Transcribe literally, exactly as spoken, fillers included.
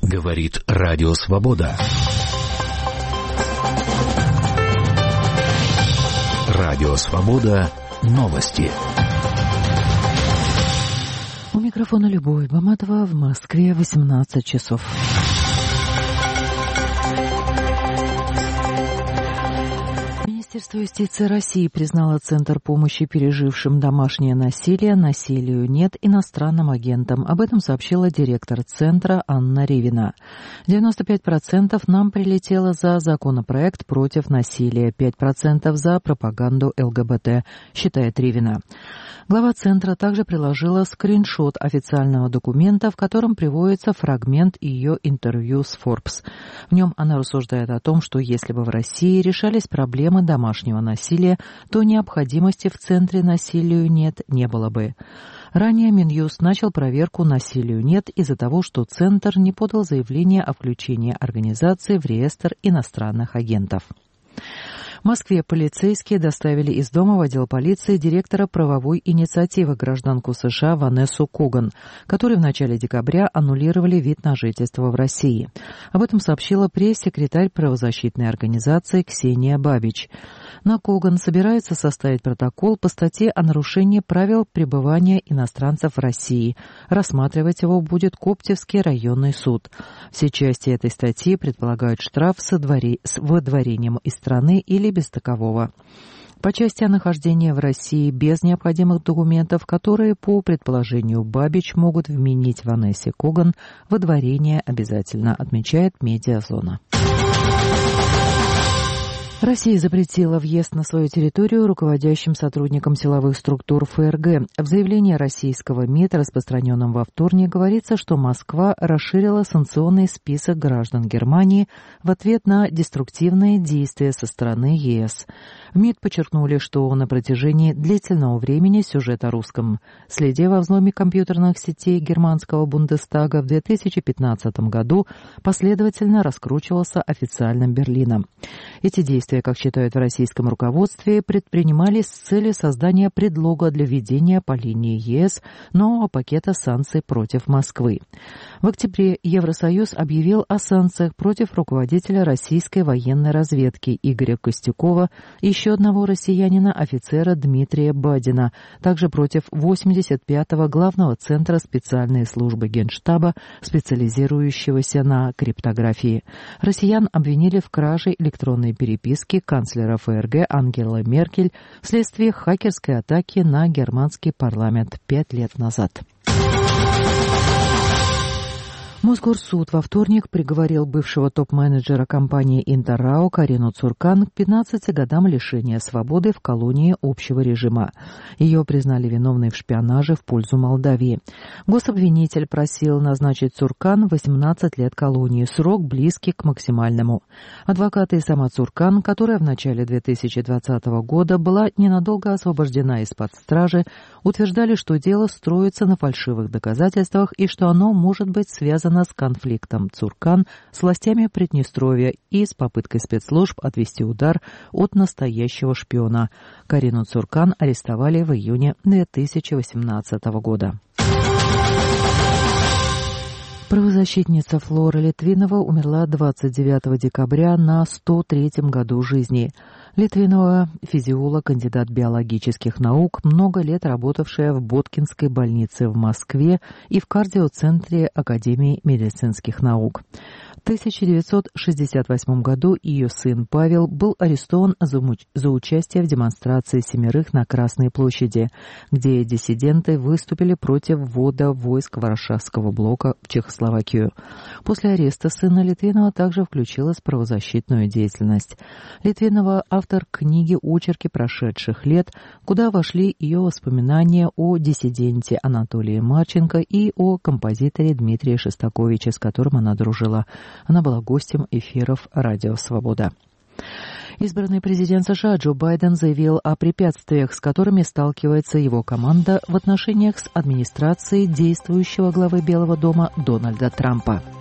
Говорит Радио Свобода. Радио Свобода. Новости. У микрофона Любовь Баматова, в Москве восемнадцать часов. Министерство юстиции России признало Центр помощи пережившим домашнее насилие «Насилию нет» иностранным агентом. Об этом сообщила директор Центра Анна Ривина. девяносто пять процентов нам прилетело за законопроект против насилия, пять процентов за пропаганду ЛГБТ, считает Ривина. Глава Центра также приложила скриншот официального документа, в котором приводится фрагмент ее интервью с Forbes. В нем она рассуждает о том, что если бы в России решались проблемы домашнего насилия, то необходимости в Центре «Насилию нет» не было бы. Ранее Минюст начал проверку «Насилию нет» из-за того, что Центр не подал заявление о включении организации в реестр иностранных агентов. В Москве полицейские доставили из дома в отдел полиции директора правовой инициативы гражданку США Ванессу Коган, которой в начале декабря аннулировали вид на жительство в России. Об этом сообщила пресс-секретарь правозащитной организации Ксения Бабич. На Коган собирается составить протокол по статье о нарушении правил пребывания иностранцев в России. Рассматривать его будет Коптевский районный суд. Все части этой статьи предполагают штраф с выдворением из страны или без такового. По части о нахождении в России без необходимых документов, которые, по предположению Бабич, могут вменить Ванессе Коган, выдворение обязательно, отмечает Медиазона. Россия запретила въезд на свою территорию руководящим сотрудникам силовых структур ФРГ. В заявлении российского МИД, распространенном во вторник, говорится, что Москва расширила санкционный список граждан Германии в ответ на деструктивные действия со стороны ЕС. В МИД подчеркнули, что на протяжении длительного времени сюжет о русском следе во взломе компьютерных сетей германского Бундестага в две тысячи пятнадцатом году последовательно раскручивался официальным Берлином. Эти действия, как считают в российском руководстве, предпринимались с целью создания предлога для введения по линии ЕС нового пакета санкций против Москвы. В октябре Евросоюз объявил о санкциях против руководителя российской военной разведки Игоря Костюкова и еще одного россиянина, офицера Дмитрия Бадина, также против восемьдесят пятого главного центра специальной службы Генштаба, специализирующегося на криптографии. Россиян обвинили в краже электронной переписки канцлера ФРГ Ангелы Меркель вследствие хакерской атаки на германский парламент пять лет назад. Мосгорсуд во вторник приговорил бывшего топ-менеджера компании «Интеррао» Карину Цуркан к пятнадцати годам лишения свободы в колонии общего режима. Ее признали виновной в шпионаже в пользу Молдавии. Гособвинитель просил назначить Цуркан восемнадцать лет колонии, срок близкий к максимальному. Адвокаты и сама Цуркан, которая в начале две тысячи двадцатого года была ненадолго освобождена из-под стражи, утверждали, что дело строится на фальшивых доказательствах и что оно может быть связано с конфликтом Цуркан с властями Приднестровья и с попыткой спецслужб отвести удар от настоящего шпиона. Карину Цуркан арестовали в июне две тысячи восемнадцатого года. Правозащитница Флора Литвинова умерла двадцать девятого декабря на сто третьем году жизни. Литвинова – физиолог, кандидат биологических наук, много лет работавшая в Боткинской больнице в Москве и в кардиоцентре Академии медицинских наук. В тысяча девятьсот шестьдесят восьмом году ее сын Павел был арестован за, муч... за участие в демонстрации семерых на Красной площади, где диссиденты выступили против ввода войск Варшавского блока в Чехословакию. После ареста сына Литвинова также включилась в правозащитную деятельность. Литвинова – автор книги «Очерки прошедших лет», куда вошли ее воспоминания о диссиденте Анатолии Марченко и о композиторе Дмитрии Шостаковиче, с которым она дружила. Она была гостем эфиров «Радио Свобода». Избранный президент США Джо Байден заявил о препятствиях, с которыми сталкивается его команда в отношениях с администрацией действующего главы Белого дома Дональда Трампа.